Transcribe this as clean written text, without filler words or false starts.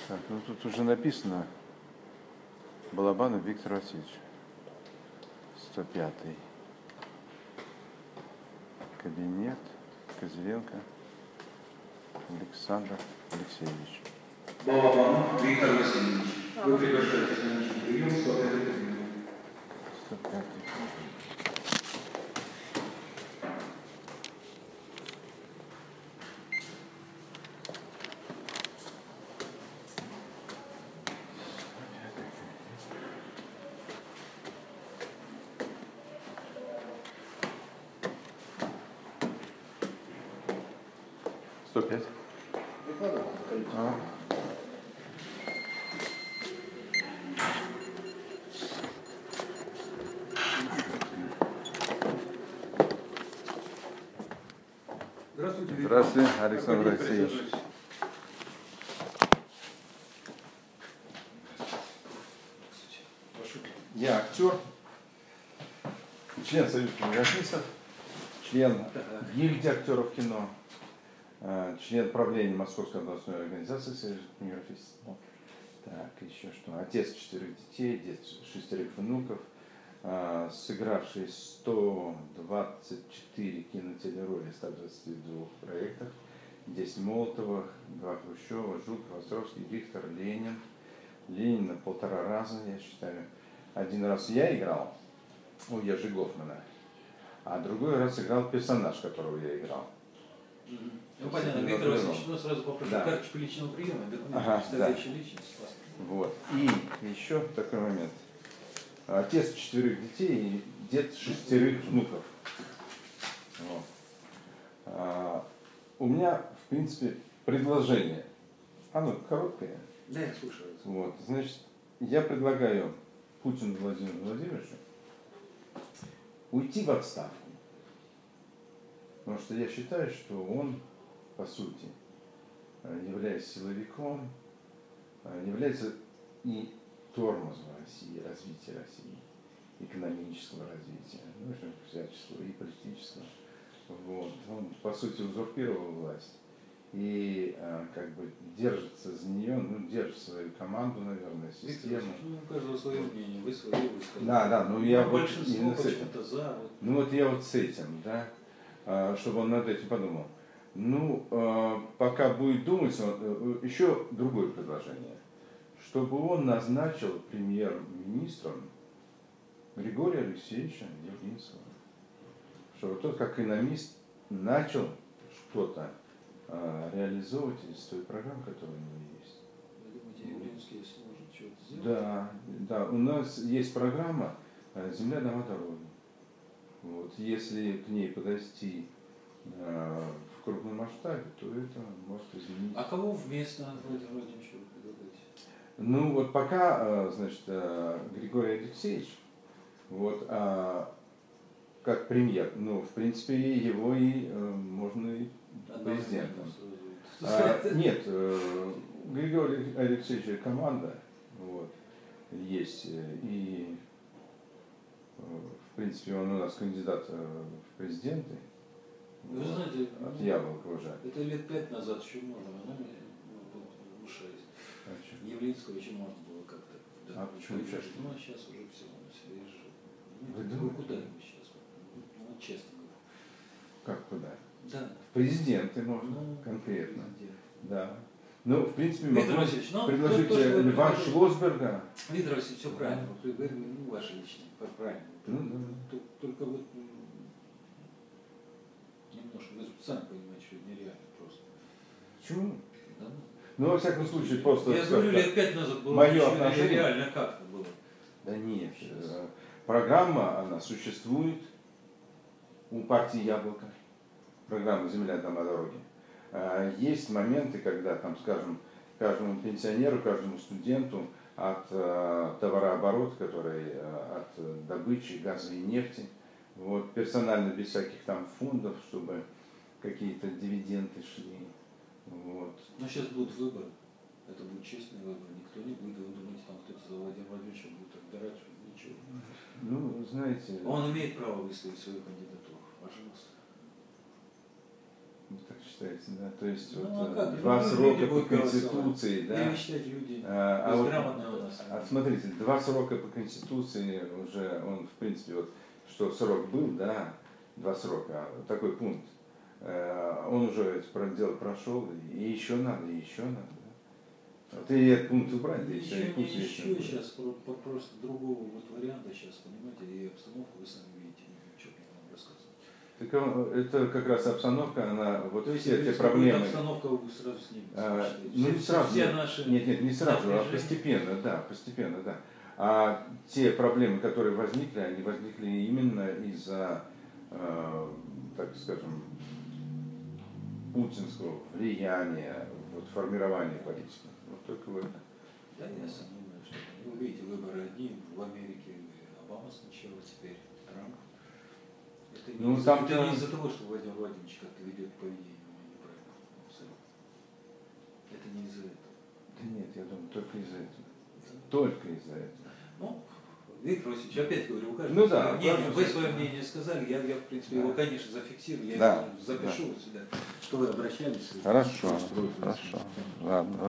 Так, ну тут уже написано Балабанов Виктор Васильевич, 105-й кабинет, Козыренко Александр Алексеевич. Балабанов Виктор Васильевич. Вы приглашаетесь на личный прием, 105-й кабинет. 105-й кабинет. Здравствуйте, Здравствуйте, Александр Алексеевич. Я актер, член Союза кинематографистов, член гильдии актеров кино, член правления Московской областной организации Союза кинематографистов. Так, еще что? Отец 4 детей, дед 6 внуков, сыгравший 124 кинотелероли в 122 проектах, 10 Молотовых, 2 Хрущева, Жуков, Островский, Рихтер, Ленин. Ленина 1,5 раза, я считаю. Один раз я играл у Ежи Гофмана, а другой раз играл персонаж, которого я играл. Ну, понятно, Виктор Васильевич, ну сразу попрошу карточку личного приема, документы, представляющие личность. Вот. И еще такой момент. Отец 4 детей и дед 6 внуков. Вот. У меня, в принципе, предложение. Оно короткое. Да, я слушаю. Вот. Значит, я предлагаю Путину Владимиру Владимировичу уйти в отставку. Потому что я считаю, что он, по сути, являясь силовиком, является и тормозом России, развития России, экономического развития, ну, всяческого, и политического. Вот. Он, по сути, узурпировал власть и как бы держится за нее, ну, держит свою команду, наверное, систему. Ну, у каждого свое мнение, вы свое высказали. Да, ну я вот большинство почему-то за. Вот. Ну вот я вот с этим, да, чтобы он над этим подумал. Ну, пока будет думать, еще другое предложение, чтобы он назначил премьер-министром Григория Алексеевича Явлинского, чтобы тот, как экономист, начал что-то реализовывать из той программы, которая у него есть. Вы думаете, Явлинский сможет что-то сделать? Да, у нас есть программа «Земля, дома, дороги». Вот. Если к ней подойти в крупном масштабе, то это может изменить. А кого вместо Владимира Владимировича вы предлагаете? Ну вот пока, значит, Григорий Алексеевич, вот, как премьер, ну, в принципе, его и можно и президентом. Нет, Григорий Алексеевич команда, вот, есть, и в принципе он у нас кандидат в президенты. Вы знаете, от Яблока уже. Это лет 5 назад еще можно, она мне внушает. Явлинского еще можно было как-то. Да, почему сейчас? Ну, а сейчас уже все, свежее. Вы думаете? Куда ему сейчас? Ну, честно говоря. Как куда? Да. В президенты можно, конкретно. Президент. Да. Ну, в принципе, Виктор Васильевич, предложить Льва Шлосберга. Виктор Васильевич, все правильно. Вы, ну, ваше личное, правильно. Только вот немножко, вы сами понимаете, что это нереально просто. Почему? Да? Ну, во всяком случае, просто... Я говорю, лет 5 назад было мое отношение... нереально как-то было. Да нет, программа, она существует у партии «Яблоко», программа «Земля, дома, дороги». Есть моменты, когда, там, скажем, каждому пенсионеру, каждому студенту от товарооборота, который от добычи газа и нефти, вот, персонально без всяких там фондов, чтобы какие-то дивиденды шли. Вот. Но сейчас будут выборы. Это будет честный выбор. Никто не будет, вы думаете, там кто-то за Владимира Владимировича будет отбирать, ничего. Ну, знаете... Он имеет право выставить свою кандидатуру. Пожалуйста. Так считаю. считаете, да? То есть Ну, вот, а как? два Люди срока по будут голосовать. Конституции, да? Я считаю, люди Вот, безграмотные у нас. смотрите, два срока по Конституции уже, он в принципе, вот, что срок был, да, два срока, такой пункт, он уже это дело прошел, и еще надо, и еще надо. Да? Вот и этот пункт убрать, да, и все, и пусть Еще вечно будет. сейчас просто другого вот варианта сейчас, понимаете, и обстановку вы сами видите, ничего не вам рассказывать. Так это как раз обстановка, она, вот То есть, все эти если проблемы. будет обстановка, вы сразу снимете. Ну, не сразу. Все наши Нет, не сразу, а напряжения. постепенно, да. А те проблемы, которые возникли, они возникли именно из-за, так скажем, путинского влияния, вот, формирования политики. Вот только в этом. Да, я сомневаюсь, что вы увидите выборы одни в Америке, Обама сначала, теперь Трамп. Это не, не из-за того, что Владимир Владимирович как-то ведет поведение у него неправильно. Абсолютно. Это не из-за этого. Да нет, я думаю, только из-за этого. Только из-за этого. Ну, Виктор Васильевич, опять говорю, у каждого ну, да, свое мнение. Вы свое мнение сказали, я в принципе, его, конечно, зафиксирую, я его запишу вот сюда, что вы обращались. Хорошо, хорошо. Ладно.